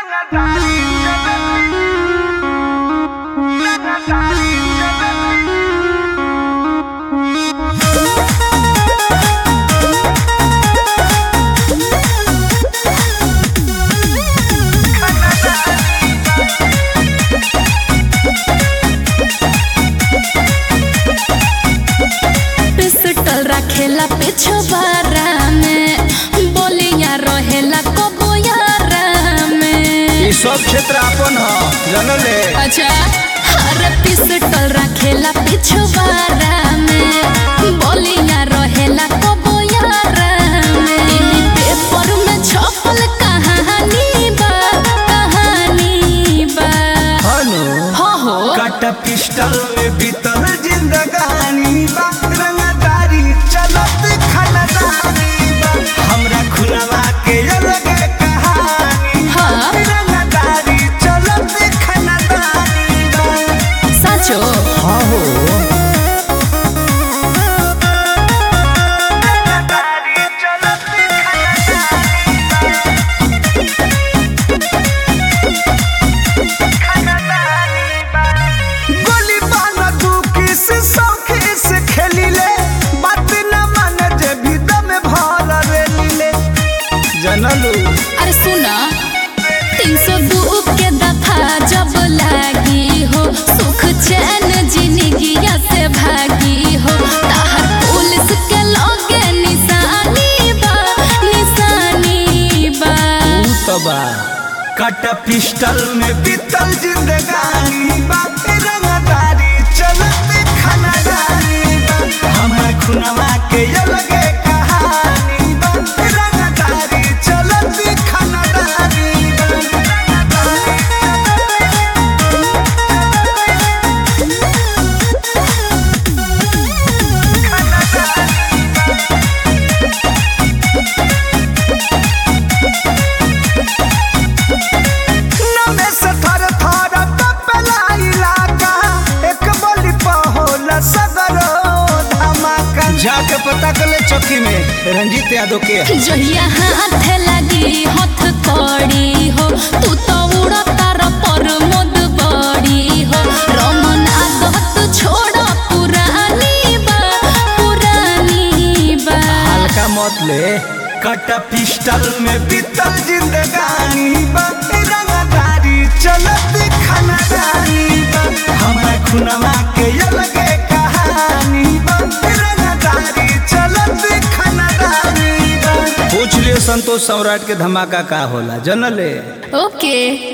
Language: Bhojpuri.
पिस्टल रखेला पिछवारा में, बोलिया रहेला कबोयारा में। ई सब क्षेत्र अपन ह जनले। अच्छा, हर पिस्टल रखेला पिछवारा में, बोलिया रहेला कबोयारा में। टीवी पेपर में छपल कहानी बा, कहानी बा। हनु हो काटा पिस्टल में बीतल जिंदगानी बा, रंगदारी चलत खानदानी बा। हमरा खुलवा के अलग कहानी बा, हाँ। रंगदारी चलत खानदानी बा। सचो हाँ हो गोली बाना तू किस सौखी से खेली ले, बात न मान जे भी दम भर रेली ले जनलू। अरे सुना, 302 के दफा जब लागी हो, सुख चैन जिंदगिया से भागी हो। ताहर पुलिस के लगे निशानी बा, निशानी बा। तबा काटा पिस्टल में बीतल जिंदगानी बा, रंगदारी चलत खानदानी बा। हमरा खुनवा के अलग कहानी बा, रंगदारी चलत खानदानी बा। नमे से थर थर कपला इलाका, एक बोली पहोला सगरो धमाका। जाके पता कर ले चौकी में रंजीत यादव के। जहिया हाथ लगी हथ कड़ी हो, तू तो उड़ता र पर मोद बड़ी हो। रमन आदत छोड़ पुरानी बा, पुरानी बा। हल्का मत ले कटा पिस्टल में बीतल जिंदगानी बा, रंगदारी चलत खानदानी बा। हमरा खुनवा के अलग कहानी बा, रंगदारी चलत खानदानी बा। पूछ लियो संतोष सम्राट के धमाका का होला जनले। ओके।